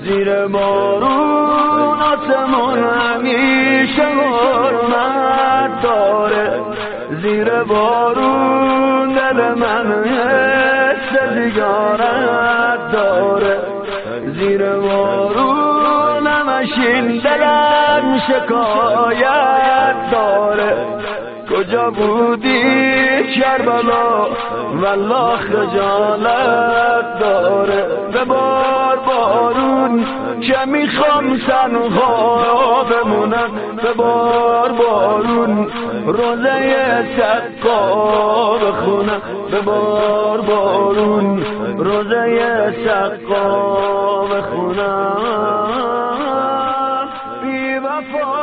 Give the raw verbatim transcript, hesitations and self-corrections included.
زیر بارون آسمون همیشه حرمت داره، زیر بارون دل من حس زیارت داره، زیر بارون همشین دلم شکایت داره. کجا بودی کربلا والله خجالت داره، به بار بارون که میخوام تنها بمونم، به بار بارون روزه سقا بخونم، به بار بارون روزه سقا بخونم. بی وفا